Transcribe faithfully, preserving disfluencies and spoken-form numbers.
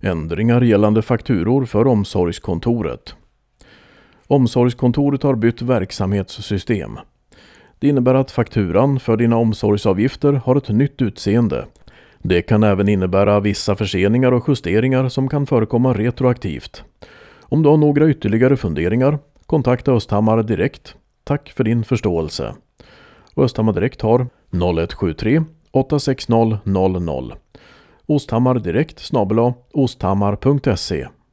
Ändringar gällande fakturor för omsorgskontoret. Omsorgskontoret har bytt verksamhetssystem. Det innebär att fakturan för dina omsorgsavgifter har ett nytt utseende. Det kan även innebära vissa förseningar och justeringar som kan förekomma retroaktivt. Om du har några ytterligare funderingar, kontakta Östhammar direkt. Tack för din förståelse. Östhammar direkt har noll ett sju tre åtta sex noll noll noll. Osthammar direkt snabel-a osthammar punkt se